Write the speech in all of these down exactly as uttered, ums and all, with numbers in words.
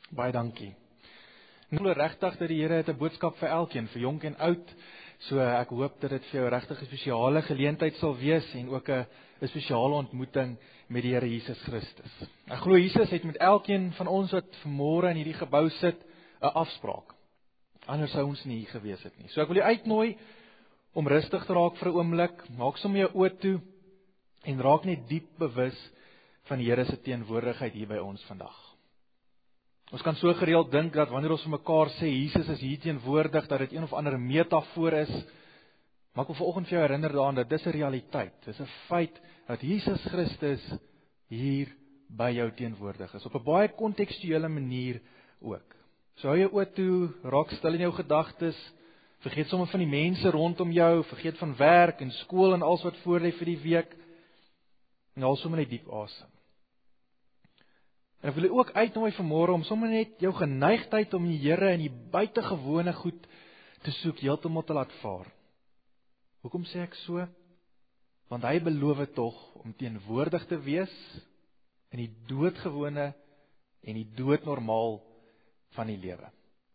Baie dankie. Ek glo regtig dat die Here het 'n boodskap vir elkeen, vir jonk en oud. So ek hoop dat dit vir jou regtig 'n spesiale geleentheid sal wees en ook 'n 'n spesiale ontmoeting met die Here Jesus Christus. Ek glo Jesus het met elkeen van ons wat vanmôre in hierdie gebou sit 'n afspraak. Anders sou ons nie hier gewees het nie. So ek wil jou uitnooi om rustig te raak vir 'n oomblik, maak sommer jou oë toe en raak net diep bewus van die Here se teenwoordigheid hier by ons vandag. Ons kan so gereeld dink dat wanneer ons vir mekaar sê Jesus is hier teenwoordig, dat dit een of ander metafoor is. Maar ek wil vanoggend vir jou herinner daaraan dat dis 'n realiteit. Dis 'n feit dat Jesus Christus hier by jou teenwoordig is, op 'n baie kontekstuele manier ook. So hou jou oë toe, raak stil in jou gedagtes, vergeet sommer van die mense rondom jou, vergeet van werk en skool en alles wat voor lê vir die week, en haal sommer net diep asem. En ek wil jou ook uitnooi vanmôre om sommer net jou geneigtheid om die Here in die buitengewone goed te soek, heeltemal te laat vaar. Hoekom sê ek so? Want hy beloof tog om teenwoordig te wees in die doodgewone en die doodnormaal van die lewe.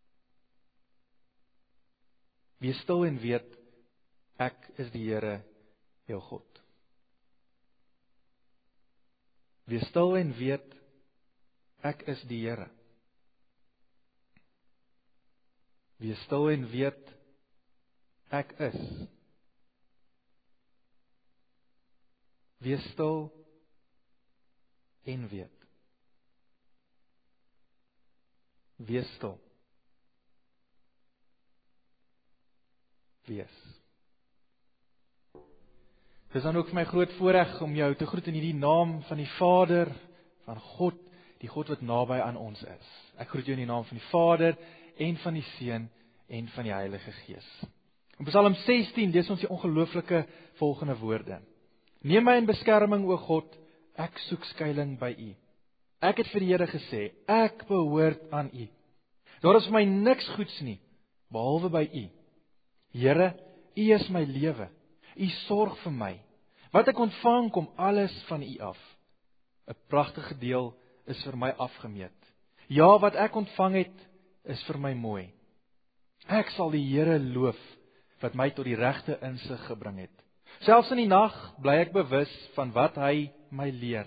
Wees stil en weet, ek is die Here, jou God. Wees stil en weet, ek is die Here. Wees stil en weet, ek is. Wees stil en weet. Wees stil. Wees. Dit is dan ook vir my groot voorreg om jou te groet in hierdie naam van die Vader, van God, die God wat naby aan ons is. Ek groet jou in die naam van die Vader en van die Seun en van die Heilige Gees. In Psalm sestien lees ons die ongelooflike volgende woorde. Neem my in beskerming, o God, ek soek skuiling by U. Ek het vir die Here gesê, ek behoort aan U. Daar is vir my niks goeds nie, behalwe by U. Here, U is my lewe. U sorg vir my. Wat ek ontvang, kom alles van U af. 'n Pragtige deel is vir my afgemeet. Ja, wat ek ontvang het, is vir my mooi. Ek sal die Here loof, wat my tot die regte insig gebring het. Selfs in die nag bly ek bewus van wat hy my leer.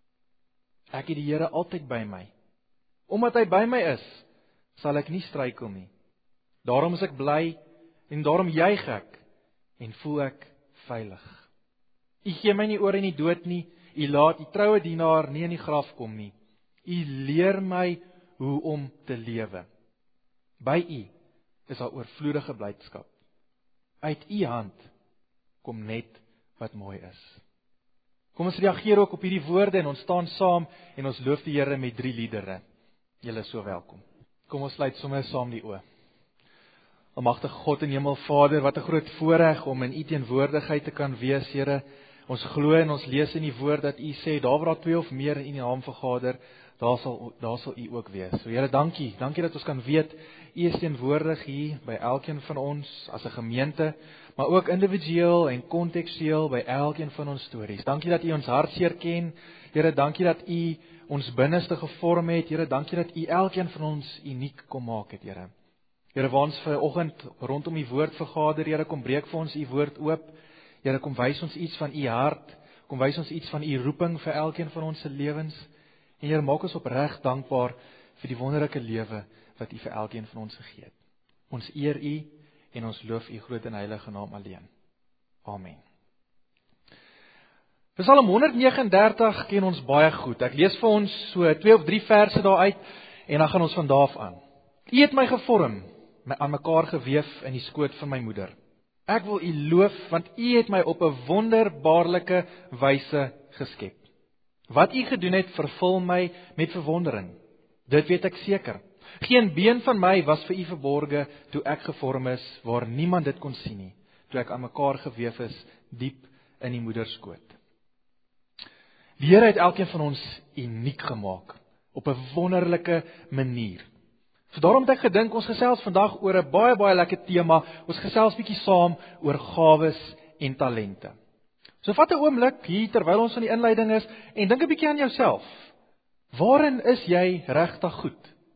Ek het die Here altyd by my. Omdat hy by my is, sal ek nie struikel nie. Daarom is ek bly en daarom juig ek en voel ek veilig. U gee my nie oor in die dood nie, U laat U troue dienaar nie in die graf kom nie. U leer my hoe om te lewe. By U is daar oorvloedige blydskap. Uit U hand kom net wat mooi is. Kom ons reageer ook op hierdie woorde en ons staan saam en ons loof die Here met drie liedere. Julle is so welkom. Kom ons sluit sommer saam die oë. Almagtige God en Hemelvader, wat 'n groot voorreg om in U teenwoordigheid te kan wees, Here. Ons glo en ons lees in die woord dat U sê, daar waar daar twee of meer in U naam vergader, daar sal daar sal U ook wees. So Here, dankie. Dankie dat ons kan weet U is teenwoordig hier by elkeen van ons as 'n gemeente, maar ook individueel en kontekstueel by elkeen van ons stories. Dankie dat U ons hartseer ken. Here, dankie dat U ons binneste gevorm het. Here, dankie dat U elkeen van ons uniek kom maak het, Here. Here, waar ons vanoggend rondom U woord vergader, Here, kom breek vir ons U woord oop. Here, kom wys ons iets van U hart. Kom wys ons iets van U roeping vir elkeen van ons se lewens. En Here, maak ons opreg dankbaar vir die wonderlike lewe wat U vir elkeen van ons gegee het. Ons eer U en ons loof U groot en heilige naam alleen. Amen. Psalm honderd vyf ag dertig ken ons baie goed. Ek lees vir ons so twee of drie verse daaruit en dan gaan ons van daar af aan. U het my gevorm, my aan mekaar geweef in die skoot van my moeder. Ek wil U loof, want U het my op 'n wonderbaarlike wyse geskep. Wat U gedoen het, vervul my met verwondering. Dit weet ek seker. Geen been van my was vir U verborge toe ek gevorm is, waar niemand dit kon sien nie, toe ek aan mekaar geweef is, diep in die moederskoot. Die Here het elkeen van ons uniek gemaak, op 'n wonderlike manier. So daarom het ek gedink, ons gesels vandag oor 'n baie, baie lekker tema, ons gesels bietjie saam oor gawes en talente. So vat 'n oomblik hier, terwyl ons in die inleiding is, en dink 'n bietjie aan jouself. Waarin is jy regtig goed?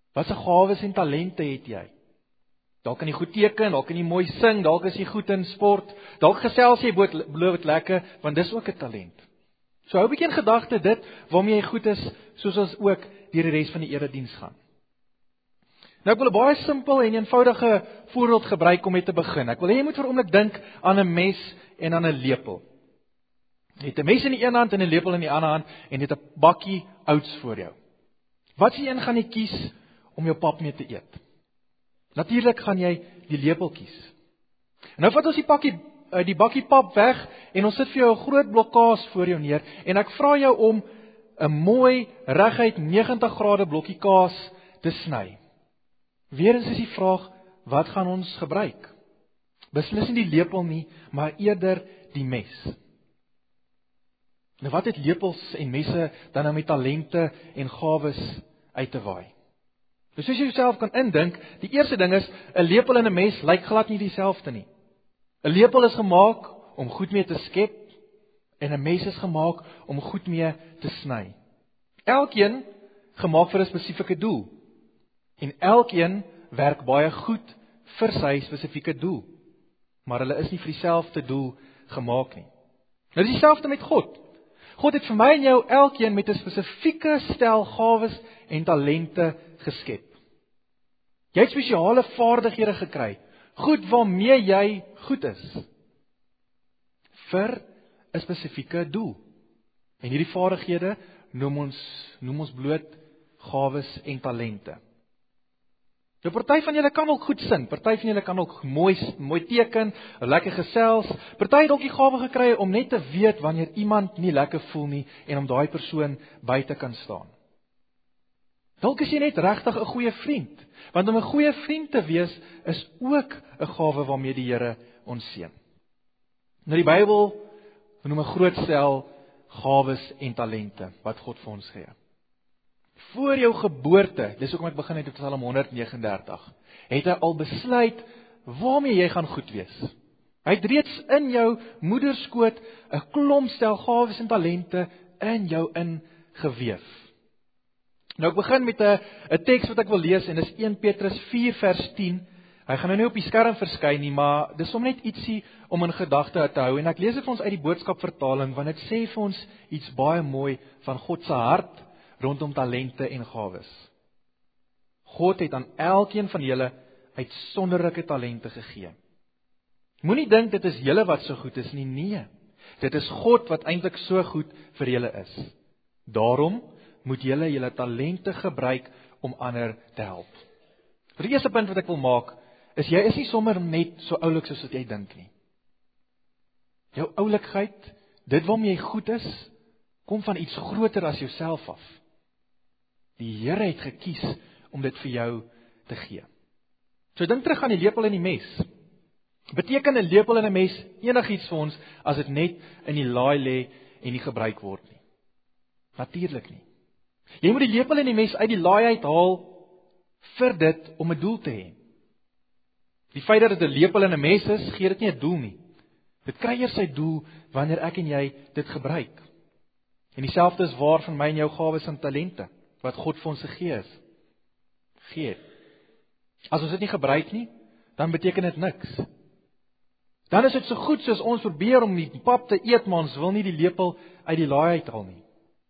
Wat se gawes en talente het jy? Dalk kan jy goed teken, dalk kan jy mooi sing, dalk is jy goed in sport, dalk gesels jy beloof dit lekker, want dis ook 'n talent. So hou 'n bietjie in gedagte dit waarmee jy goed is, soos ons ook deur die res van die erediens gaan. Nou ek wil 'n baie simpel en eenvoudige voorbeeld gebruik om mee te begin. Ek wil hê jy moet vir 'n oomblik dink aan 'n mes en aan 'n lepel. Jy het 'n mes in die een hand en 'n lepel in die ander hand en jy het 'n bakkie oats voor jou. Wat se een gaan jy kies om jou pap mee te eet? Natuurlik gaan jy die lepel kies. En nou vat ons die pakkie die bakkie pap weg en ons sit vir jou 'n groot blok kaas voor jou neer en ek vra jou om 'n mooi reguit negentig grade blokkie kaas te sny. Weerens is die vraag, wat gaan ons gebruik? Beslis nie die lepel nie, maar eerder die mes. Nou wat het lepels en messe dan nou met talente en gawes uit te waai? Dus soos jy jouself kan indink, die eerste ding is, 'n lepel en 'n mes lyk glad nie dieselfde nie. 'n Lepel is gemaak om goed mee te skep en 'n mes is gemaak om goed mee te sny. Elkeen gemaak vir 'n spesifieke doel. En elkeen werk baie goed vir sy spesifieke doel. Maar hulle is nie vir dieselfde doel gemaak nie. Nou dis dieselfde met God. God het vir my en jou elkeen met 'n spesifieke stel gawes en talente geskep. Jy het spesiale vaardighede gekry, goed waarmee jy goed is, vir 'n spesifieke doel. En hierdie vaardighede noem ons, noem ons bloot gawes en talente. Nou party van julle kan ook goed sing, party van julle kan ook mooi, mooi teken, lekker gesels, party het ook die gawe gekry om net te weet wanneer iemand nie lekker voel nie en om daai persoon buite kan staan. Dalk is jy net regtig 'n goeie vriend, want om 'n goeie vriend te wees is ook 'n gawe waarmee die Here ons seën. Nou die Bybel noem 'n groot stel gawes en talente wat God vir ons gee. Voor jou geboorte, dis hoekom ek begin het met Psalm honderd vyf drie, het hy al besluit waarmee jy gaan goed wees. Hy het reeds in jou moederskoot 'n klomp stel gawes en talente in jou ingeweef. Nou ek begin met 'n 'n teks wat ek wil lees en dis Eerste Petrus vier vers tien. Hy gaan nou nie op die skerm verskyn nie, maar dis om net ietsie om in gedagte te hou en ek lees dit vir ons uit die boodskap vertaling want dit sê vir ons iets baie mooi van God se hart rondom talente en gawes. God het aan elkeen van julle uitsonderlike talente gegee. Moenie dink dit is julle wat so goed is nie, nee. Dit is God wat eintlik so goed vir julle is. Daarom moet julle julle talente gebruik om ander te help. Die eerste punt wat ek wil maak, is jy is nie sommer net so oulik soos wat jy dink nie. Jou oulikheid, dit waarmee jy goed is, kom van iets groter as jouself af. Die Here het gekies om dit vir jou te gee. So dink terug aan die lepel en die mes. Beteken 'n lepel en 'n mes enigiets vir ons as dit net in die laai lê en nie gebruik word nie? Natuurlik nie. Jy moet die lepel en die mes uit die laai uithaal vir dit om 'n doel te hê. Die feit dat dit 'n lepel en 'n mes is, gee dit nie 'n doel nie. Dit kry eers sy doel wanneer ek en jy dit gebruik. En dieselfde is waar van my en jou gawes en talente wat God vir ons gegee is. Gee. As ons dit nie gebruik nie, dan beteken dit niks. Dan is dit so goed soos ons probeer om die pap te eet, maar ons wil nie die lepel uit die laai uithaal nie.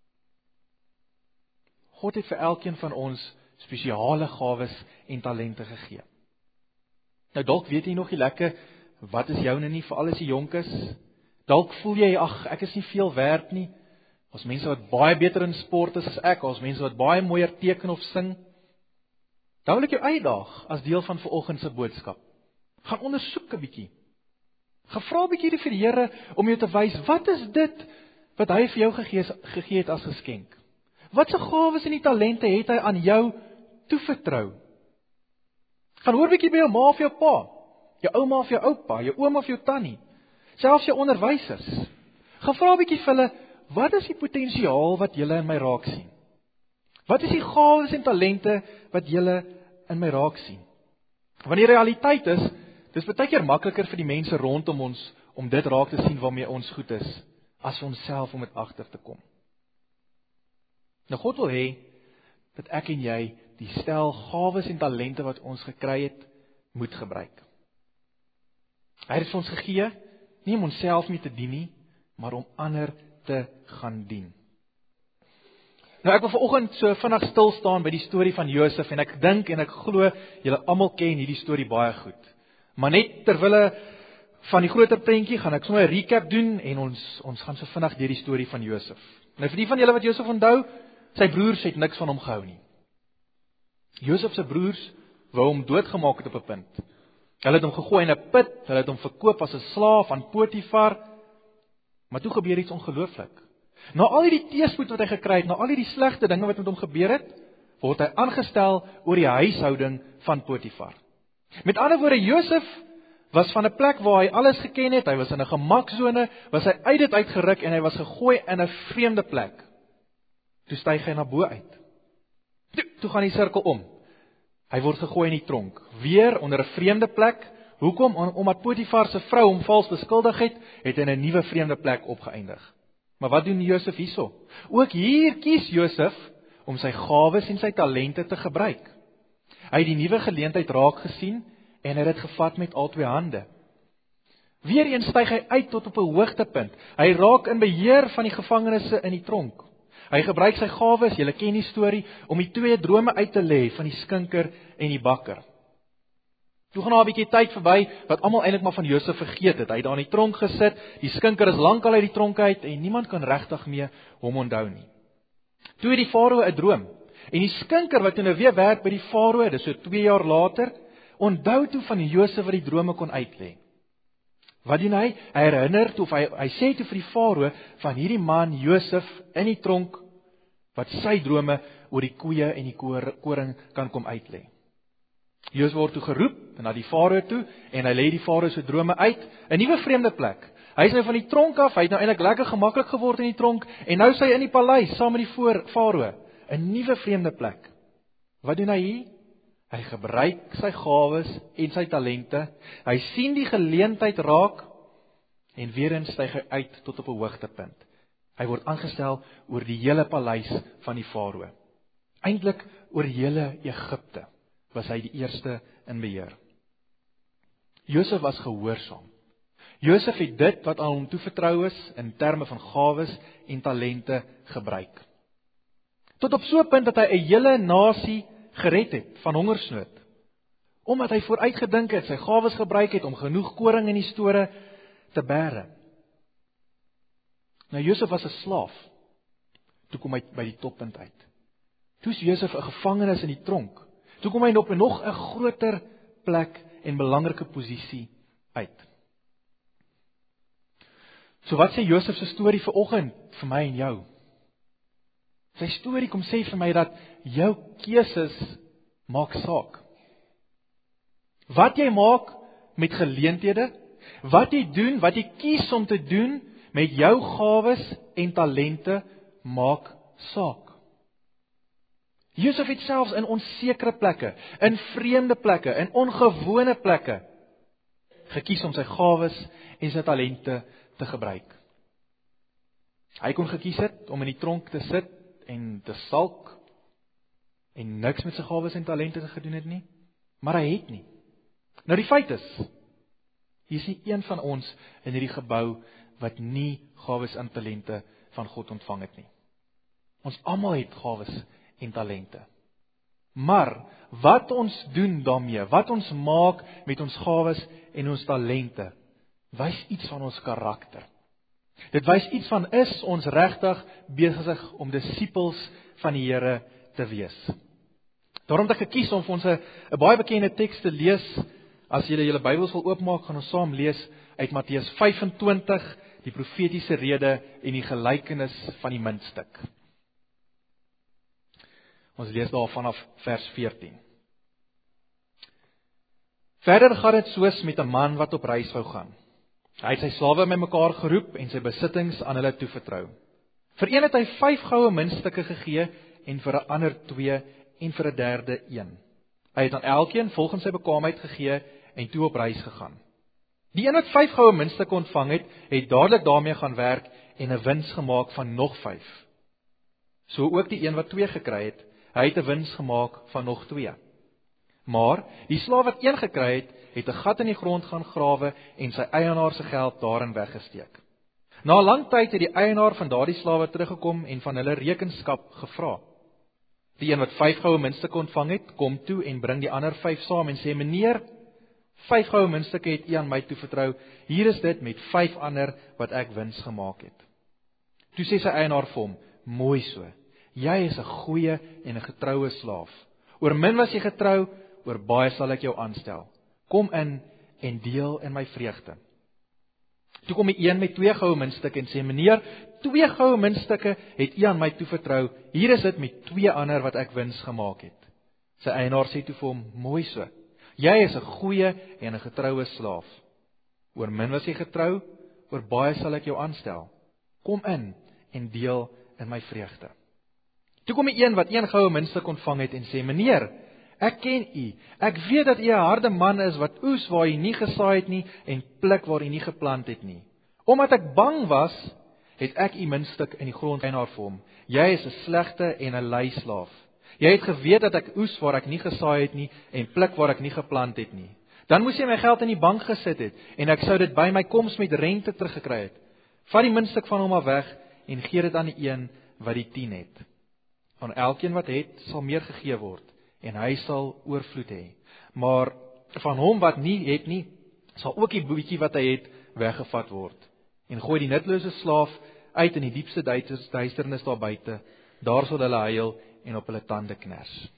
God het vir elkeen van ons spesiale gawes en talente gegee. Nou dalk weet jy nog nie lekker wat is joune nie, veral as jy jonk is. Dalk voel jy, ag, ek is nie veel werd nie. Ons mense wat baie beter in sport is as ek, ons mense wat baie mooier teken of sing. Dan wil ek jou uitdaag as deel van vanoggend se boodskap. Gaan ondersoek 'n bietjie. Gaan vra 'n bietjie vir die Here om jou te wys, wat is dit wat hy vir jou gegee, gegee het as geskenk? Wat se gawes en die talente het hy aan jou toevertrou? Gaan hoor 'n bietjie by jou ma of jou pa, jou ouma of jou oupa, jou ouma of jou tannie, selfs jou onderwysers. Gaan vra 'n bietjie vir hulle, wat is die potensiaal wat julle in my raak sien? Wat is die gawes en talente wat julle in my raak sien? Want die realiteit is, dis baie keer makliker vir die mense rondom ons om dit raak te sien waarmee ons goed is, as vir onsself om dit agter te kom. Nou God wil hê dat ek en jy die stel gawes en talente wat ons gekry het, moet gebruik. Hy het dit vir ons gegee, nie om onsself mee te dien nie, maar om ander te gaan dien. Nou ek wil vanoggend so vinnig stil staan by die storie van Josef, en ek dink en ek glo, julle almal ken hierdie storie baie goed. Maar net terwille van die groter prentjie, gaan ek sommer 'n recap doen, en ons, ons gaan so vinnig deur die storie van Josef. Nou vir die van julle wat Josef onthou, sy broers het niks van hom gehou nie. Josef se broers wou hom doodgemaak het op 'n punt. Hulle het hom gegooi in 'n put, hulle het hom verkoop as 'n slaaf aan Potifar, maar toe gebeur iets ongelooflik. Na al hierdie teëspoed wat hy gekry het, na al hierdie slegte dinge wat met hom gebeur het, word hy aangestel oor die huishouding van Potifar. Met ander woorde, Josef was van 'n plek waar hy alles geken het, hy was in 'n gemaksone, was hy uit dit uitgeruk en hy was gegooi in 'n vreemde plek. Toe styg hy na bo uit. Toe, toe gaan die sirkel om. Hy word gegooi in die tronk, weer onder 'n vreemde plek. Hoekom? Om, omdat Potifar se vrou hom vals beskuldig het, het hy in 'n nuwe vreemde plek opgeëindig. Maar wat doen Josef hierso? Ook hier kies Josef om sy gawes en sy talente te gebruik. Hy het die nuwe geleentheid raak gesien en hy het dit gevat met al twee hande. Weereens styg hy uit tot op 'n hoogtepunt. Hy raak in beheer van die gevangenisse in die tronk. Hy gebruik sy gawes, julle ken die storie, om die twee drome uit te lê van die skinker en die bakker. Toe gaan daar 'n bietjie tyd verby wat almal eintlik maar van Josef vergeet het. Hy het daar in die tronk gesit, die skinker is lankal uit die tronk uit en niemand kan regtig meer hom onthou nie. Toe het die farao 'n droom en die skinker wat nou weer werk by die farao, dis so twee jaar later, onthou toe van Josef wat die drome kon uitlê. Wat doen hy? Hy herinner toe, of hy, hy sê toe vir die farao van hierdie man Josef in die tronk wat sy drome oor die koeie en die koring kan kom uitlê. Josef word toe geroep na die farao toe en hy lê die farao se drome uit, 'n nuwe vreemde plek. Hy is nou van die tronk af, hy het nou eintlik lekker gemaklik geword in die tronk en nou is hy in die paleis saam met die voor farao, 'n nuwe vreemde plek. Wat doen hy hier? Hy gebruik sy gawes en sy talente. Hy sien die geleentheid raak en weer eens styg hy uit tot op 'n hoogtepunt. Hy word aangestel oor die hele paleis van die farao. Eintlik oor hele Egipte was hy die eerste in beheer. Josef was gehoorsaam. Josef het dit wat aan hom toevertrou is in terme van gawes en talente gebruik. Tot op so 'n punt dat hy 'n hele nasie gered het van hongersnood. Omdat hy vooruitgedink het, sy gawes gebruik het om genoeg koring in die store te bære. Nou Josef was 'n slaaf. Toe kom hy by die toppunt uit. Toe is Josef 'n gevangenes in die tronk. Toe kom hy op 'n nog 'n groter plek en belangrike posisie uit. So wat sê Josef se storie vir oggend vir my en jou? Sy storie kom sê vir my dat jou keuses maak saak. Wat jy maak met geleenthede, wat jy doen, wat jy kies om te doen met jou gawes en talente maak saak. Josef het selfs in onsekere plekke, in vreemde plekke, in ongewone plekke gekies om sy gawes en sy talente te gebruik. Hy kon gekies het om in die tronk te sit en te salk en niks met sy gawes en talente te gedoen het nie, maar hy het nie. Nou die feit is, hier is nie een van ons in hierdie gebou wat nie gawes en talente van God ontvang het nie. Ons almal het gawes en talente. Maar wat ons doen daarmee, wat ons maak met ons gawes en ons talente, wys iets van ons karakter. Dit wys iets van, is ons regtig besig om disippels van die Here te wees. Daarom het ek gekies om vir ons 'n baie bekende teks te lees. As julle julle Bybels wil oopmaak, gaan ons saam lees uit Matteus vyf en twintig, die profetiese rede en die gelykenis van die muntstuk. Ons lees daar vanaf vers veertien. Verder gaan dit soos met 'n man wat op reis wou gaan. Hy het sy slawe bymekaar geroep en sy besittings aan hulle toevertrou. Vir een het hy vyf goue muntstukke gegee en vir 'n ander twee en vir 'n derde een. Hy het aan elkeen volgens sy bekwaamheid gegee en toe op reis gegaan. Die een wat vyf goue muntstukke ontvang het, het dadelik daarmee gaan werk en 'n wins gemaak van nog vyf. So ook die een wat twee gekry het, Hy het 'n wins gemaak van nog twee. Maar die slaaf wat een gekry het, het 'n gat in die grond gaan grawe en sy eienaar se geld daarin weggesteek. Na 'n lang tyd het die eienaar van daardie slawe teruggekom en van hulle rekenskap gevra. Die een wat vyf goue muntstukke ontvang het, kom toe en bring die ander vyf saam en sê: "Meneer, vyf goue muntstukke het u aan my toevertrou. Hier is dit met vyf ander wat ek wins gemaak het." Toe sê sy eienaar vir hom: "Mooi so. Jy is 'n goeie en 'n getroue slaaf. Oor min was jy getrou, oor baie sal ek jou aanstel. Kom in en deel in my vreugde." Toe kom die een met twee goue muntstukke en sê: "Meneer, twee goue muntstukke het u aan my toevertrou. Hier is dit met twee ander wat ek wins gemaak het." Sy eienaar sê toe vir hom: "Mooi so. Jy is 'n goeie en 'n getroue slaaf. Oor min was jy getrou, oor baie sal ek jou aanstel. Kom in en deel in my vreugde." Toe kom die een wat een goue muntstuk ontvang het en sê: "Meneer, ek ken u. Ek weet dat u 'n harde man is wat oes waar u nie gesaai het nie en pluk waar u nie geplant het nie. Omdat ek bang was, het ek u muntstuk in die grond eienaar vir hom. Jy is 'n slegte en 'n lui slaaf. Jy het geweet dat ek oes waar ek nie gesaai het nie en pluk waar ek nie geplant het nie. Dan moes jy my geld in die bank gesit het en ek sou dit by my koms met rente teruggekry het. Vat die muntstuk van hom af weg en gee dit aan die een wat die tien het. Aan elkeen wat het, sal meer gegee word en hy sal oorvloed hê. Maar van hom wat nie het nie, sal ook die bietjie wat hy het weggevat word. En gooi die nutlose slaaf uit in die diepste duisternis daar buite. Daar sal hulle huil en op hulle tande kners."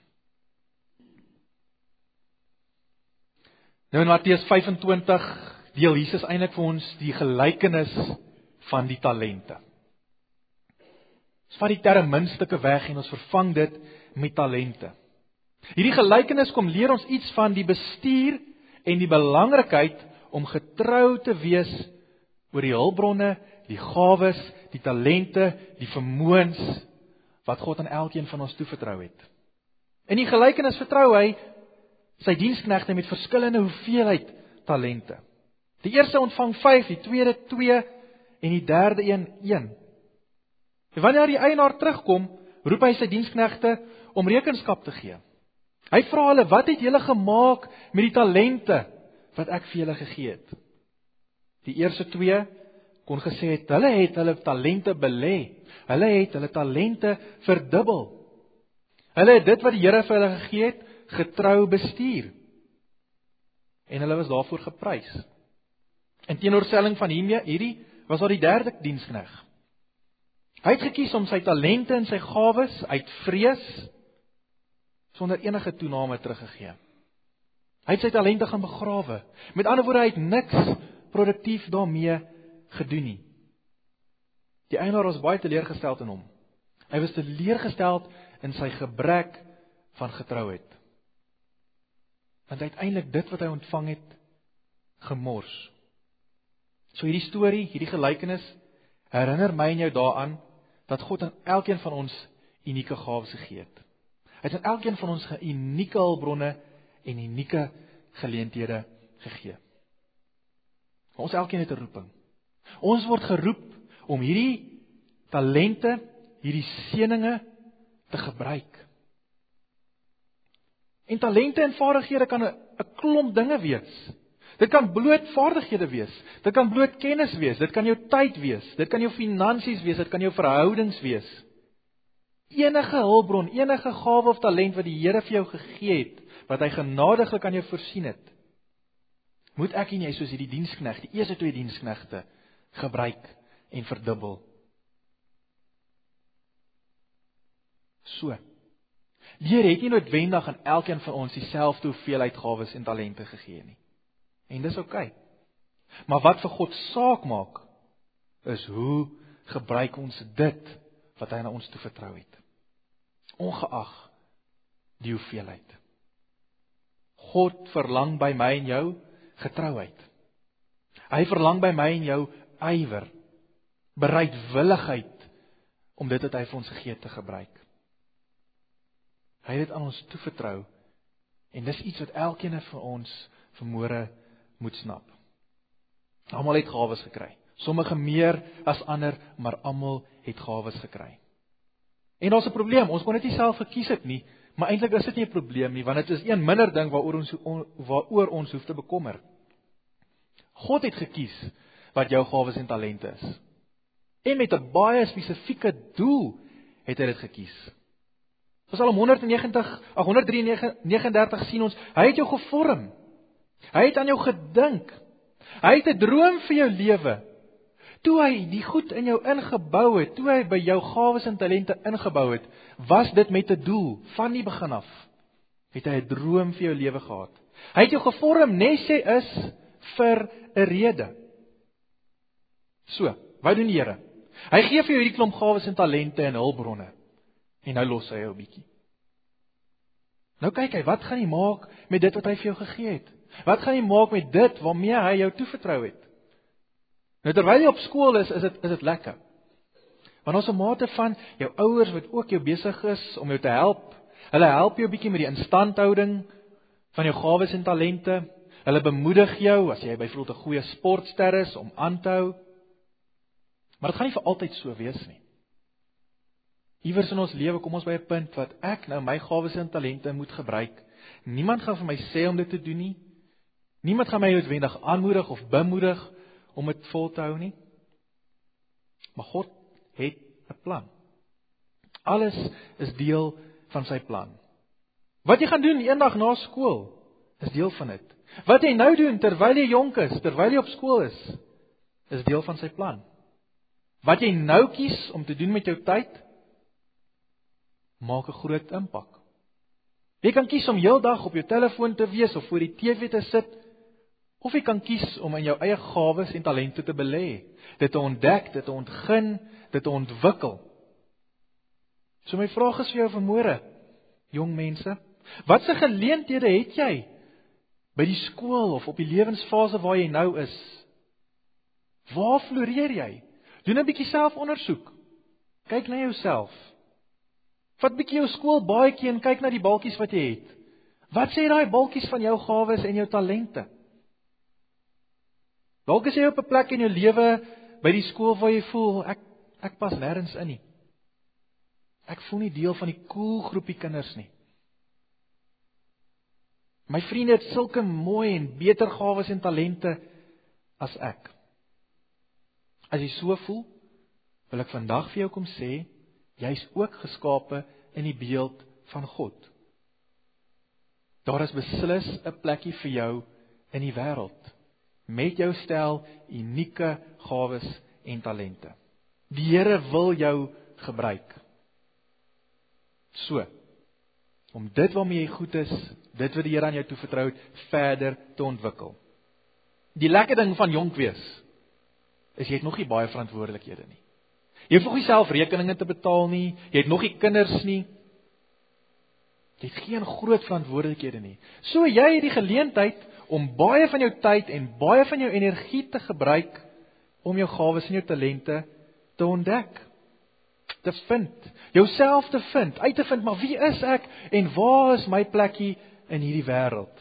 Nou in Matteus vyf en twintig deel Jesus eintlik vir ons die gelykenis van die talente. Ons vat die term muntstukke weg en ons vervang dit met talente. Hierdie gelykenis kom leer ons iets van die bestuur en die belangrikheid om getrou te wees oor die hulpbronne, die gawes, die talente, die vermoëns wat God aan elkeen van ons toevertrou het. In die gelykenis vertrou hy sy diensknegte met verskillende hoeveelheid talente. Die eerste ontvang vyf, die tweede twee en die derde een een. En wanneer die eienaar terugkom, roep hy sy diensknegte om rekenskap te gee. Hy vra hulle: "Wat het julle gemaak met die talente wat ek vir julle gegee het?" Die eerste twee kon gesê het, hulle het hulle talente belê. Hulle het hulle talente verdubbel. Hulle het dit wat die Here vir hulle gegee het, getrou bestuur. En hulle was daarvoor geprys. In teenoorstelling van hierdie was daar die derde dienskneg. Hy het gekies om sy talente en sy gawes uit vrees sonder enige toename teruggegee. Hy het sy talente gaan begrawe. Met ander woorde, hy het niks produktief daarmee gedoen nie. Die eienaar was baie teleurgesteld in hom. Hy was teleurgesteld in sy gebrek van getrouheid. Want hy het eintlik dit wat hy ontvang het, gemors. So hierdie storie, hierdie gelykenis, herinner my en jou daaraan, dat God aan elkeen van ons unieke gawes gegee het. Hy het aan elkeen van ons unieke hulpbronne en unieke geleenthede gegee. Ons elkeen het 'n roeping. Ons word geroep om hierdie talente, hierdie seëninge te gebruik. En talente en vaardighede kan 'n klomp dinge wees. Dit kan bloot vaardighede wees. Dit kan bloot kennis wees. Dit kan jou tyd wees. Dit kan jou finansies wees. Dit kan jou verhoudings wees. Enige hulpbron, enige gawe of talent wat die Here vir jou gegee het, wat hy genadiglik aan jou voorsien het, moet ek en jy soos hierdie dienskneg, die eerste twee diensknegte, gebruik en verdubbel. So. Die Here het nie noodwendig aan elkeen van ons dieselfde hoeveelheid gawes en talente gegee nie. En dis oukei. Maar wat vir God saak maak, is hoe gebruik ons dit wat hy aan ons toevertrou het. Ongeag die hoeveelheid. God verlang by my en jou getrouheid. Hy verlang by my en jou ywer, bereidwilligheid om dit wat hy vir ons gegee het te gebruik. Hy het dit aan ons toevertrou en dis iets wat elkeen van ons vanmôre moet snap. Almal het gawes gekry. Sommige meer as ander, maar almal het gawes gekry. En daar's 'n probleem, ons kon dit nie self gekies het nie, maar eintlik is dit nie 'n probleem nie, want dit is een minder ding waaroor ons, waaroor ons hoef te bekommer. God het gekies wat jou gawes en talente is. En met 'n baie spesifieke doel het hy dit gekies. Psalm honderd drie nege en dertig sien ons, hy het jou gevorm. Hy het aan jou gedink. Hy het 'n droom vir jou lewe. Toe hy die goed in jou ingebou het, toe hy by jou gawes en talente ingebou het, was dit met 'n doel, van die begin af. Het hy 'n droom vir jou lewe gehad. Hy het jou gevorm, nes jy is, vir 'n rede. So, wat doen die Here? Hy gee vir jou hierdie klomp gawes en talente en hulpbronne. En nou los hy jou 'n bietjie. Nou kyk hy, wat gaan hy maak met dit wat hy vir jou gegee het? Wat gaan hy maak met dit waarmee hy jou toevertrou het? Nou terwyl jy op skool is, is dit is dit lekker. Want ons 'n mate van jou ouers wat ook jou besig is om jou te help. Hulle help jou 'n bietjie met die instandhouding van jou gawes en talente. Hulle bemoedig jou as jy byvoorbeeld 'n goeie sportster is om aan te hou. Maar dit gaan nie vir altyd so wees nie. Iewers in ons lewe kom ons by 'n punt wat ek nou my gawes en talente moet gebruik. Niemand gaan vir my sê om dit te doen nie. Niemand gaan my noodwendig aanmoedig of bemoedig om dit vol te hou nie. Maar God het 'n plan. Alles is deel van sy plan. Wat jy gaan doen eendag na skool, is deel van dit. Wat jy nou doen terwyl jy jonk is, terwyl jy op skool is, is deel van sy plan. Wat jy nou kies om te doen met jou tyd, maak 'n groot impak. Jy kan kies om heeldag op jou telefoon te wees of voor die T V te sit, of jy kan kies om in jou eie gawes en talente te belê, dit te ontdek, dit te ontgin, dit te ontwikkel. So my vraag is vir jou vanmôre, jong mense, watse geleenthede het jy by die skool of op die lewensfase waar jy nou is? Waar floreer jy? Doen 'n bietjie selfondersoek. Kyk na jouself. Vat bietjie jou skoolbaadjie en kyk na die balkies wat jy het. Wat sê daai balkies van jou gawes en jou talente? Dalk is jy op 'n plek in jou lewe by die skool waar jy voel ek ek pas nêrens in nie. Ek voel nie deel van die cool groepie kinders nie. My vriende het sulke mooi en beter gawes en talente as ek. As jy so voel, wil ek vandag vir jou kom sê, jy's ook geskape in die beeld van God. Daar is beslis 'n plekkie vir jou in die wêreld, met jou stel unieke gawes en talente. Die Here wil jou gebruik. So, om dit waarmee jy goed is, dit wat die Here aan jou toevertrou het, verder te ontwikkel. Die lekker ding van jonk wees, is jy het nog nie baie verantwoordelikhede nie. Jy hoef nog nie self rekeninge te betaal nie, jy het nog nie kinders nie. Jy het geen groot verantwoordelikhede nie. So jy het die geleentheid om baie van jou tyd en baie van jou energie te gebruik om jou gawes en jou talente te ontdek, te vind, jouself te vind, uit te vind, maar wie is ek en waar is my plekkie in hierdie wêreld?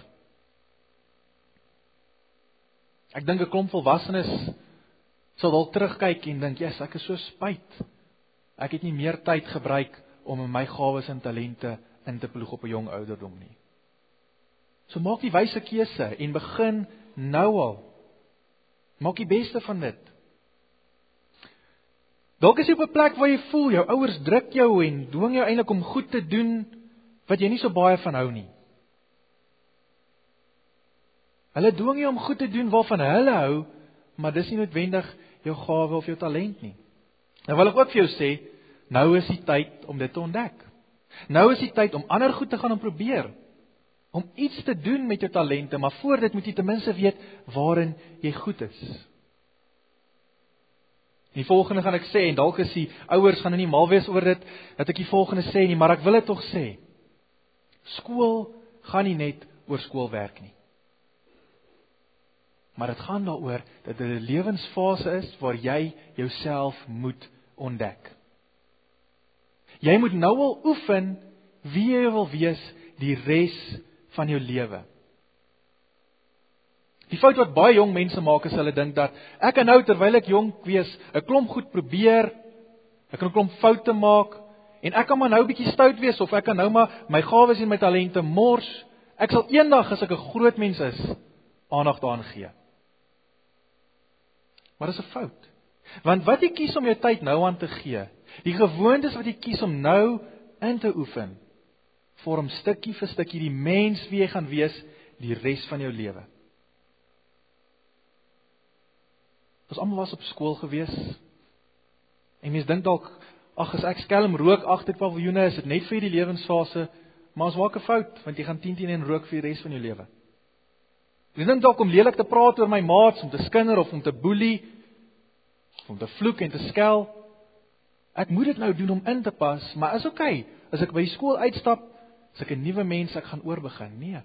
Ek dink 'n klomp volwassenes sal dalk terugkyk en dink, "Yes, ek is so spyt. Ek het nie meer tyd gebruik om in my gawes en talente in te ploeg op 'n jong ouderdom nie." So maak die wyse keuse en begin nou al. Maak die beste van dit. Dalk is jy op 'n plek waar jy voel, jou ouers druk jou en dwing jou eintlik om goed te doen wat jy nie so baie van hou nie. Hulle dwing jou om goed te doen waarvan hulle hou, maar dis nie noodwendig jou gawe of jou talent nie. Nou wil ek ook vir jou sê, nou is die tyd om dit te ontdek. Nou is die tyd om ander goed te gaan en probeer. Om iets te doen met jou talente, maar voor dit moet jy ten minste weet waarin jy goed is. Die volgende gaan ek sê, en dalk is die ouers gaan nie mal wees oor dit, dat ek die volgende sê nie, maar ek wil dit tog sê. Skool gaan nie net oor skoolwerk nie. Maar dit gaan daaroor dat dit 'n lewensfase is waar jy jouself moet ontdek. Jy moet nou al oefen wie jy wil wees die res van jou lewe. Die fout wat baie jong mense maak is hulle dink dat ek kan nou terwyl ek jonk wees 'n klomp goed probeer, ek kan 'n klomp foute maak en ek kan maar nou 'n bietjie stout wees of ek kan nou maar my gawes en my talente mors. Ek sal eendag as ek 'n groot mens is, aandag daaraan gee. Maar dis 'n fout. Want wat jy kies om jou tyd nou aan te gee, die gewoontes wat jy kies om nou in te oefen, vorm stukkie vir stukkie die mens wie jy gaan wees die res van jou lewe. Ons almal was op skool gewees. En mens dink dalk, ag as ek skelm rook agter paviljoene, is dit net vir die lewensfase, maar ons maak 'n fout, want jy gaan tien tien en rook vir die res van jou lewe. Jy dink dalk om lelik te praat oor my maats, om te skinder of om te boelie, of om te vloek en te skel. Ek moet dit nou doen om in te pas, maar is oké, as ek by die skool uitstap, as ek 'n nuwe mens, ek gaan oorbegin. Nee.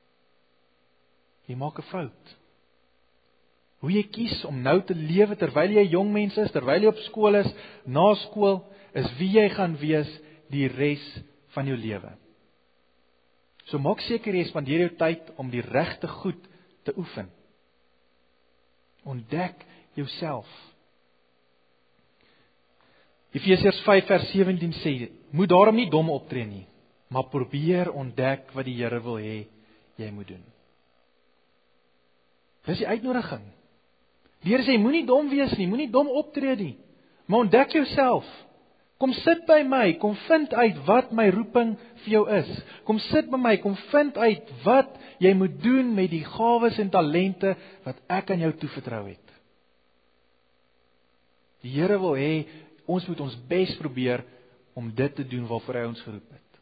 Jy maak 'n fout. Hoe jy kies om nou te lewe terwyl jy jong mens is, terwyl jy op skool is, na skool, is wie jy gaan wees die res van jou lewe. So maak seker jy spandeer jou tyd om die regte goed te oefen. Ontdek jouself. Efesiërs vyf vers sewentien sê, moet daarom nie dom optree nie, maar probeer ontdek wat die Here wil hê jy moet doen. Dis die uitnodiging. Die Here sê, moenie dom wees nie, moenie dom optree nie, maar ontdek jouself. Kom sit by my, kom vind uit wat my roeping vir jou is. Kom sit by my, kom vind uit wat jy moet doen met die gawes en talente wat ek aan jou toevertrou het. Die Here wil hê, ons moet ons bes probeer om dit te doen waarvoor hy ons geroep het.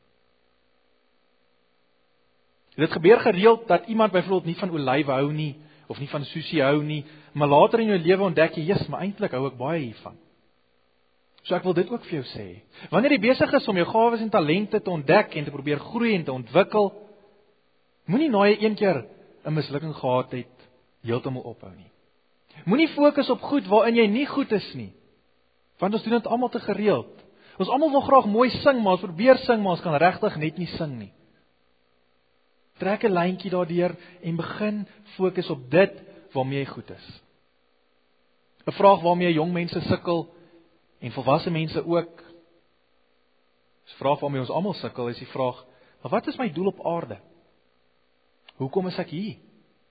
Dit gebeur gereeld dat iemand byvoorbeeld nie van olywe hou nie, of nie van sushi hou nie, maar later in jou lewe ontdek jy, "Jesus, maar eintlik hou ek baie hiervan." So ek wil dit ook vir jou sê. Wanneer jy besig is om jou gawes en talente te ontdek en te probeer groei en te ontwikkel, moenie na jy een keer 'n mislukking gehad het, heeltemal ophou nie. Moenie fokus op goed waarin jy nie goed is nie, want ons doen dit almal te gereeld. Ons almal wil graag mooi sing, maar ons probeer sing, maar ons kan regtig net nie sing nie. Trek 'n lyntjie daardeur en begin fokus op dit waarmee jy goed is. 'n Vraag waarmee jong mense sukkel en volwasse mense ook. 'n Vraag waarmee ons almal sukkel is die vraag: maar wat is my doel op aarde? Hoekom is ek hier?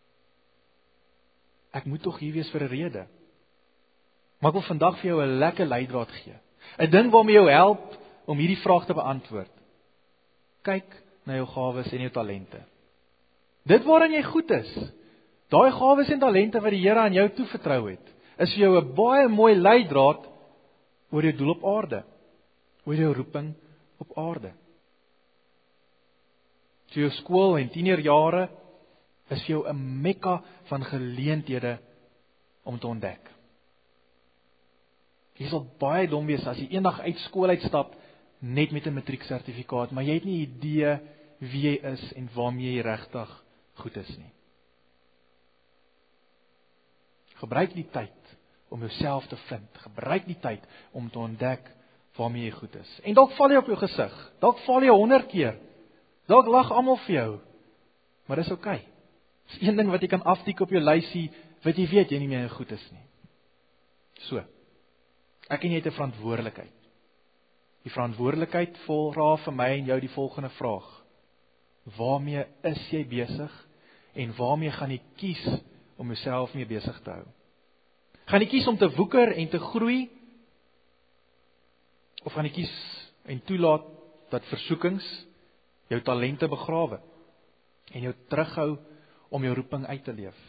Ek moet tog hier wees vir 'n rede. Maar ek wil vandag vir jou 'n lekker leidraad gee. 'n Ding waarmee jou help om hierdie vraag te beantwoord. Kyk na jou gawes en jou talente. Dit waarin jy goed is, daai gawes en talente wat die Here aan jou toevertrou het, is vir jou 'n baie mooi leidraad oor jou doel op aarde, oor jou roeping op aarde. So jou skool en tienerjare is vir jou 'n mekka van geleenthede om te ontdek. Jy sal baie dom wees as jy eendag uit skool uitstap net met 'n matrieksertifikaat, maar jy het nie idee wie jy is en waarmee jy regtig goed is nie. Gebruik die tyd om jouself te vind. Gebruik die tyd om te ontdek waarmee jy goed is. En dalk val jy op jou gesig. Dalk val jy honderd keer. Dalk lag almal vir jou. Maar dis oukei. Dis een ding wat jy kan aftik op jou lysie, wat jy weet jy nie meer goed is nie. So. Ek en jy het 'n verantwoordelikheid. Die verantwoordelikheid vra vir my en jou die volgende vraag: waarmee is jy besig en waarmee gaan jy kies om jouself mee besig te hou? Gaan jy kies om te woeker en te groei? Of gaan jy kies en toelaat dat versoekings jou talente begrawe en jou terughou om jou roeping uit te leef?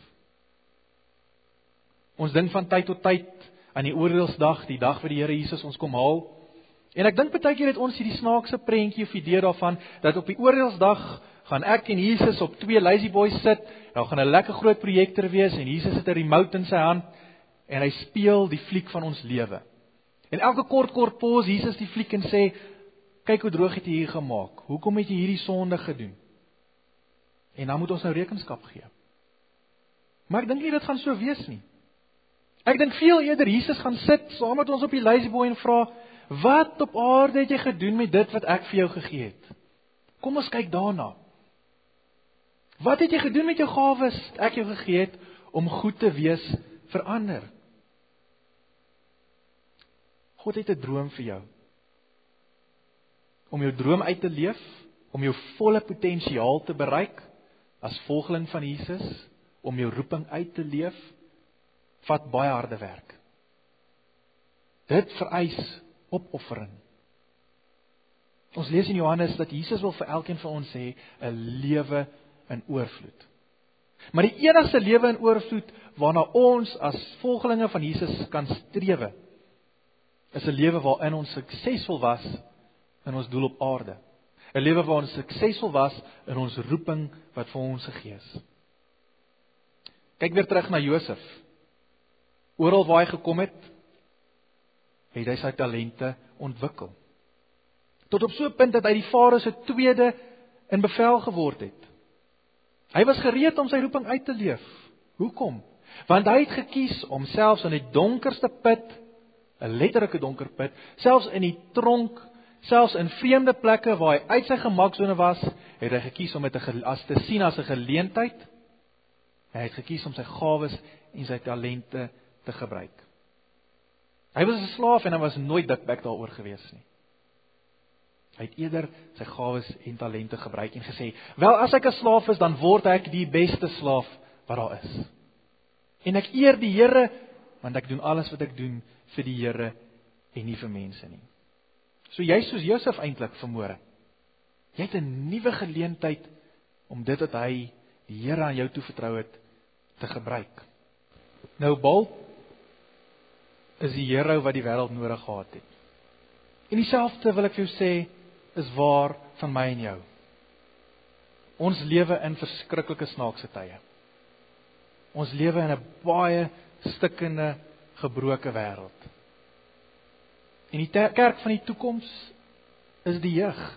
Ons dink van tyd tot tyd aan die oordeelsdag, die dag wat die Here Jesus ons kom haal. En ek dink baie keer het ons hierdie snaakse prentjie of idee daarvan, dat op die oordeelsdag gaan ek en Jesus op twee lazy boys sit, daar gaan 'n lekker groot projektor wees, en Jesus het 'n remote in sy hand, en hy speel die fliek van ons lewe. En elke kort kort pause, Jesus die fliek en sê, kyk hoe droog het jy hier gemaak, hoekom het jy hierdie sonde gedoen? En dan moet ons nou rekenskap gee. Maar ek dink nie dit gaan so wees nie. Ek dink veel eerder Jesus gaan sit saam met ons op die lazy boy en vra, wat op aarde het jy gedoen met dit wat ek vir jou gegee het? Kom ons kyk daarna. Wat het jy gedoen met jou gawes wat ek jou gegee het om goed te wees vir ander? God het 'n droom vir jou. om jou droom uit te leef, om jou volle potensiaal te bereik as volgeling van Jesus, om jou roeping uit te leef, vat baie harde werk. Dit vereis opoffering. Ons lees in Johannes dat Jesus wil vir elkeen van ons hê 'n lewe in oorvloed. Maar die enigste lewe in oorvloed waarna ons as volgelinge van Jesus kan strewe, is 'n lewe waarin ons suksesvol was in ons doel op aarde. 'n Lewe waar ons suksesvol was in ons roeping wat vir ons gegee is. Kyk weer terug na Josef. Oral waar hy gekom het, het hy sy talente ontwikkel. Tot op so 'n punt dat hy die Farao se tweede in bevel geword het. Hy was gereed om sy roeping uit te leef. Hoekom? Want hy het gekies om selfs in die donkerste put, 'n letterlike donker put, selfs in die tronk, selfs in vreemde plekke waar hy uit sy gemaksone was, het hy gekies om dit as te sien as 'n geleentheid. Hy het gekies om sy gawes en sy talente te gebruik. Hy was 'n slaaf en hy was nooit dikbek daaroor gewees nie. Hy het eerder sy gawes en talente gebruik en gesê, wel as ek 'n slaaf is, dan word ek die beste slaaf wat daar is. En ek eer die Here, want ek doen alles wat ek doen vir die Here en nie vir mense nie. So jy soos Josef eintlik vanmôre. Jy het 'n nuwe geleentheid om dit wat hy, die Here aan jou toevertrou het, te gebruik. Nou Baal is die hero wat die wêreld nodig gehad het. En dieselfde wil ek vir jou sê, is waar van my en jou. Ons lewe in verskriklike snaakse tye. Ons lewe in 'n baie stikkende, gebroke wêreld. En die kerk van die toekoms is die jeug.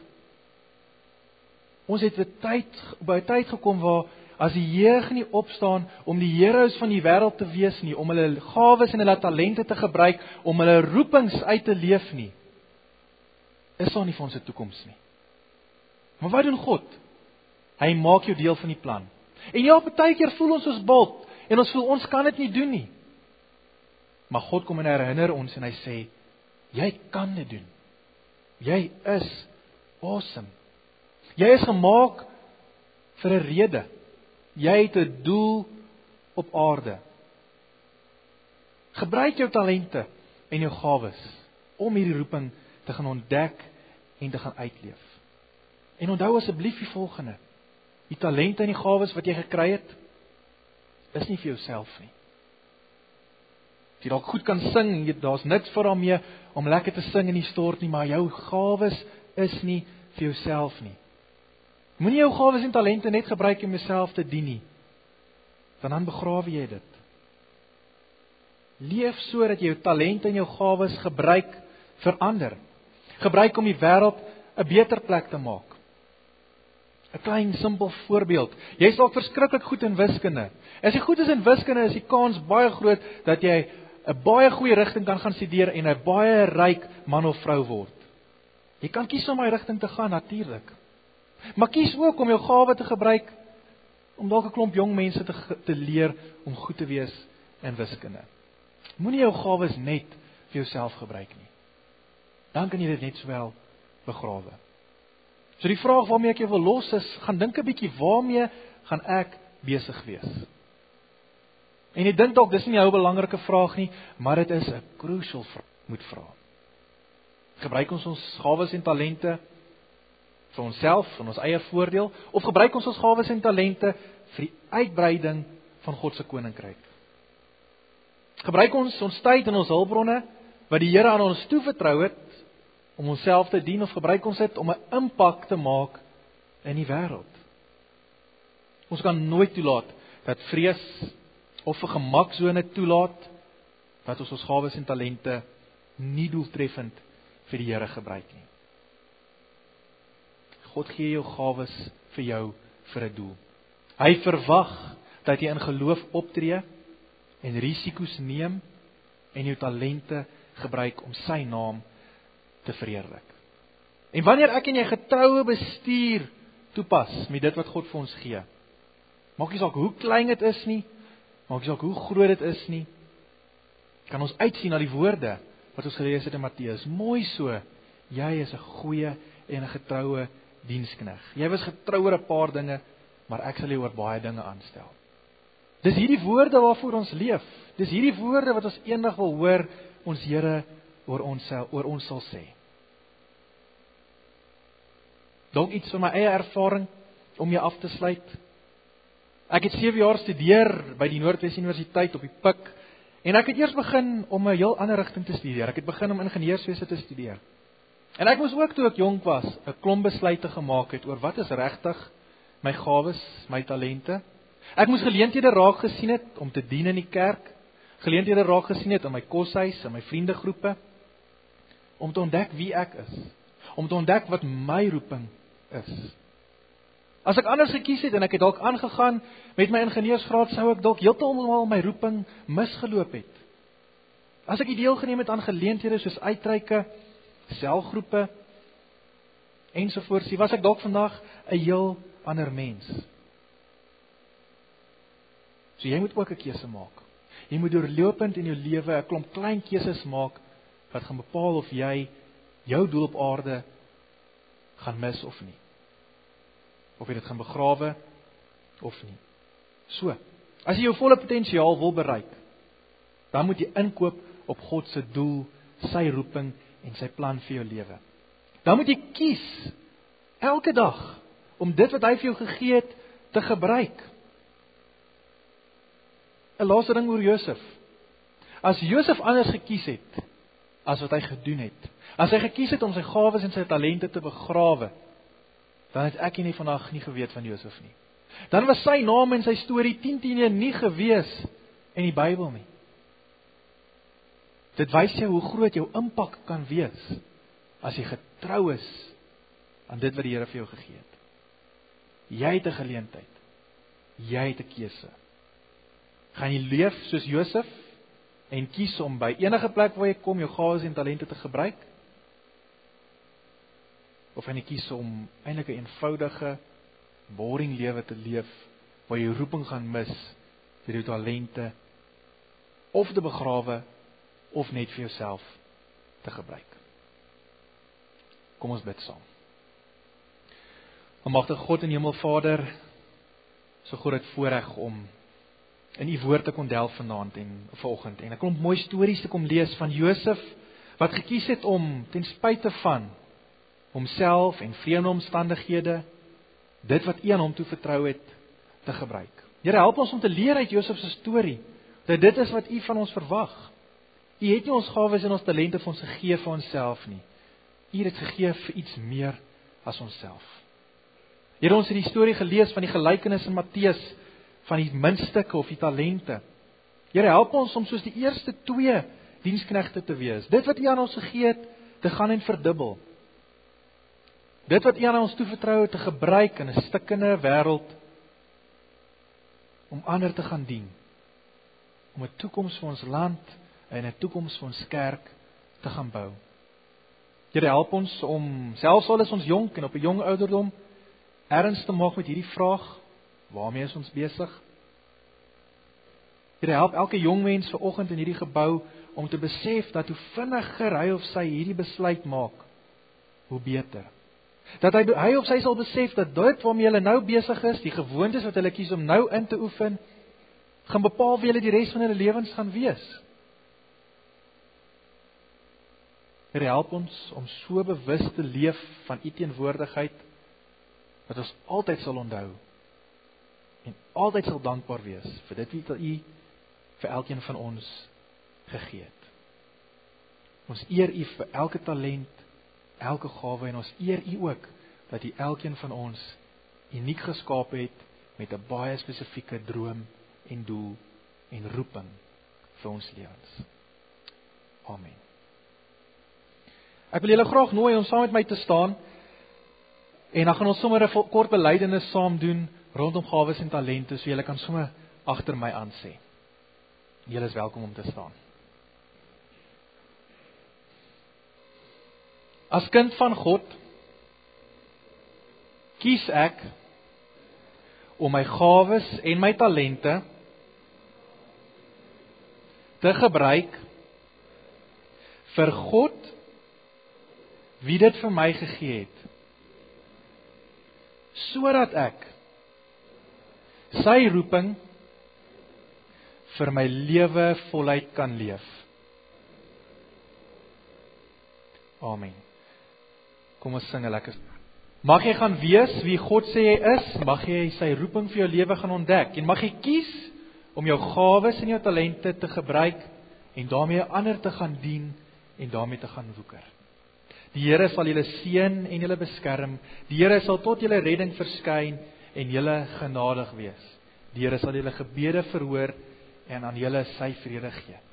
Ons het by tyd, by tyd gekom waar as die jeug nie opstaan om die heroes van die wêreld te wees nie, om hulle gawes en hulle talente te gebruik, om hulle roepings uit te leef nie, is daar nie vir ons 'n toekoms nie. Maar wat doen God? Hy maak jou deel van die plan. En ja, baie keer voel ons soos bult, en ons voel ons kan dit nie doen nie. Maar God kom en herinner ons en hy sê, jy kan dit doen. Jy is awesome. Jy is gemaak vir 'n rede. Jy het 'n doel op aarde. Gebruik jou talente en jou gawes om hierdie roeping te gaan ontdek en te gaan uitleef. En onthou asseblief die volgende. Die talente en die gawes wat jy gekry het, is nie vir jouself nie. As jy dalk goed kan sing en daar's niks vir daarmee om lekker te sing in die stort nie, maar jou gawes is nie vir jouself nie. Moenie jou gawes en talente net gebruik om jouself te dien nie, want dan begrawe jy dit. Leef so dat jy jou talente en jou gawes gebruik vir ander. Gebruik om die wêreld 'n beter plek te maak. 'n Klein simpel voorbeeld. Jy is dalk verskriklik goed in wiskunde. As jy goed is in wiskunde, is die kans baie groot dat jy 'n baie goeie rigting kan gaan studeer en 'n baie ryk man of vrou word. Jy kan kies om daai rigting te gaan, natuurlik. Maar kies ook om jou gawe te gebruik om dalk 'n klomp jong mense te, te leer om goed te wees in wiskunde. Moenie jou gawes net vir jouself gebruik nie. Dan kan jy dit net sowel begrawe. So die vraag waarmee ek jou wil los is, gaan dink 'n bietjie, waarmee gaan ek besig wees? En jy dink dalk dis nie 'n ou belangrike vraag nie, maar dit is 'n crucial vraag moet vra. Gebruik ons ons gawes en talente vir onsself, vir ons eie voordeel, of gebruik ons ons gawes en talente vir die uitbreiding van God se koninkryk? Gebruik ons ons tyd en ons hulpbronne wat die Here aan ons toevertrou het om onsself te dien, of gebruik ons dit om 'n impak te maak in die wêreld? Ons kan nooit toelaat dat vrees of 'n gemaksone toelaat dat ons ons gawes en talente nie doeltreffend vir die Here gebruik nie. God gee jou gawes vir jou vir 'n doel. Hy verwag dat jy in geloof optree en risiko's neem en jou talente gebruik om sy naam te verheerlik. En wanneer ek en jy getroue bestuur toepas met dit wat God vir ons gee, maak nie saak hoe klein dit is nie, maak nie saak hoe groot dit is nie, kan ons uitsien na die woorde wat ons gelees het in Matteus. Mooi so, jy is 'n goeie en 'n getroue dienskneg. Jy was getrou oor 'n paar dinge, maar ek sal jou oor baie dinge aanstel. Dis hierdie woorde waarvoor ons leef. Dis hierdie woorde wat ons eendag wil hoor ons Here oor ons oor ons sal sê. Dalk iets van my eie ervaring om jou af te sluit. Ek het sewe jaar studeer by die Noordwes Universiteit op die Pik en ek het eers begin om 'n heel ander rigting te studeer. Ek het begin om ingenieurswese te studeer. En ek moes ook toe ek jonk was 'n klomp besluite gemaak het oor wat is regtig my gawes, my talente. Ek moes geleenthede raak gesien het om te dien in die kerk, geleenthede raak gesien het in my koshuis, in my vriendegroepe, om te ontdek wie ek is, om te ontdek wat my roeping is. As ek anders gekies het en ek het dalk aangegaan met my ingenieursgraad, sou ek dalk heeltemal my roeping misgeloop het. As ek deelgeneem het aan geleenthede soos uitreike, selgroepe ensovoorts, was ek dalk vandag 'n heel ander mens. So jy moet ook 'n keuse maak. Jy moet deurlopend in jou lewe 'n klomp klein keuses maak wat gaan bepaal of jy jou doel op aarde gaan mis of nie. Of jy dit gaan begrawe of nie. So, as jy jou volle potensiaal wil bereik, dan moet jy inkoop op God se doel, sy roeping en sy plan vir jou lewe. Dan moet jy kies elke dag om dit wat hy vir jou gegee het te gebruik. 'n Laaste ding oor Josef. As Josef anders gekies het as wat hy gedoen het, as hy gekies het om sy gawes en sy talente te begrawe, dan het ek nie vandag nie geweet van Josef nie. Dan was sy naam en sy storie tien tien nie gewees in die Bybel nie. Dit wys jou hoe groot jou impak kan wees as jy getrou is aan dit wat die Here vir jou gegee het. Jy het 'n geleentheid. Jy het 'n keuse. Gaan jy leef soos Josef en kies om by enige plek waar jy kom jou gawes en talente te gebruik? Of gaan jy kies om eintlik 'n eenvoudige, boring lewe te leef waar jy roeping gaan mis vir jou talente of te begrawe of net vir jouself te gebruik? Kom ons bid saam. Almagtige God en Hemelvader, so groot voorreg om in U woord te kon delf vanaand en vanoggend en 'n klomp mooi stories te kom lees van Josef wat gekies het om ten spyte van homself en vreemde omstandighede dit wat U aan hom toe vertrou het te gebruik. Here, help ons om te leer uit Josef se storie dat dit is wat U van ons verwag. U het nie ons gawes en ons talente vir ons gegee vir onsself nie. U het dit gegee vir iets meer as onsself. Here, ons het die storie gelees van die gelykenis in Matteus van die muntstukke of die talente. Here, help ons om soos die eerste twee diensknegte te wees. Dit wat U aan ons gegee het, te gaan en verdubbel. Dit wat U aan ons toevertrou het, te gebruik in 'n stikkende wêreld om ander te gaan dien. Om 'n toekoms vir ons land en 'n toekoms vir ons kerk te gaan bou. Here, help ons om, selfs al is ons jonk en op 'n jong ouderdom, erns te maak met hierdie vraag: waarmee is ons besig? Here, help elke jong mens vanoggend in hierdie gebou om te besef dat hoe vinniger hy of sy hierdie besluit maak, hoe beter. Dat hy, hy of sy sal besef dat dit waarmee hulle nou besig is, die gewoontes wat hulle kies om nou in te oefen, gaan bepaal wie hulle die res van hulle lewens gaan wees. Here, help ons om so bewus te leef van U teenwoordigheid, dat ons altyd sal onthou en altyd sal dankbaar wees vir dit wat U vir elkeen van ons gegee het. Ons eer U vir elke talent, elke gawe en ons eer U ook dat U elkeen van ons uniek geskaap het met 'n baie spesifieke droom en doel en roeping vir ons lewens. Amen. Ek wil julle graag nooi om saam met my te staan en dan gaan ons sommer 'n kort belydenis saam doen rondom gawes en talente, so julle kan sommer agter my aan sê. Julle is welkom om te staan. As kind van God kies ek om my gawes en my talente te gebruik vir God wie dit vir my gegee het sodat ek sy roeping vir my lewe voluit kan leef. Amen. Kom ons sing 'n lekker. Mag jy gaan wees wie God sê jy is, mag jy sy roeping vir jou lewe gaan ontdek, en mag jy kies om jou gawes en jou talente te gebruik, en daarmee ander te gaan dien, en daarmee te gaan woeker. Die Here sal julle seën en julle beskerm, die Here sal tot julle redding verskyn, en julle genadig wees. Die Here sal julle gebede verhoor, en aan julle sy vrede gee.